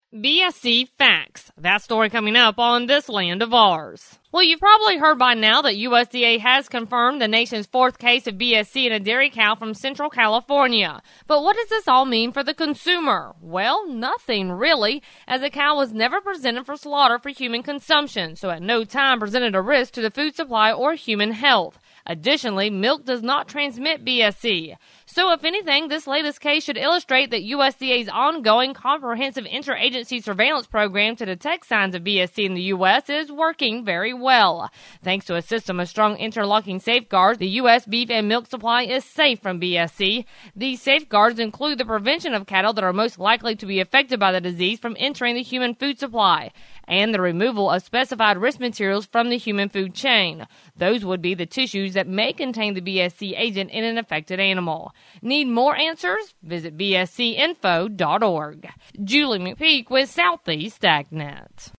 BSC facts. That story coming up on This Land of Ours. Well, you've probably heard by now that USDA has confirmed the nation's fourth case of BSC in a dairy cow from Central California. But what does this all mean for the consumer? Well, nothing really, as the cow was never presented for slaughter for human consumption, so at no time presented a risk to the food supply or human health. Additionally, milk does not transmit BSC. So if anything, this latest case should illustrate that USDA's ongoing comprehensive interagency surveillance program to detect signs of BSC in the U.S. is working very well. Thanks to a system of strong interlocking safeguards, the U.S. beef and milk supply is safe from BSC. These safeguards include the prevention of cattle that are most likely to be affected by the disease from entering the human food supply, and the removal of specified risk materials from the human food chain. Those would be the tissues that may contain the BSC agent in an affected animal. Need more answers? Visit bscinfo.org. Julie McPeak with Southeast AgNet.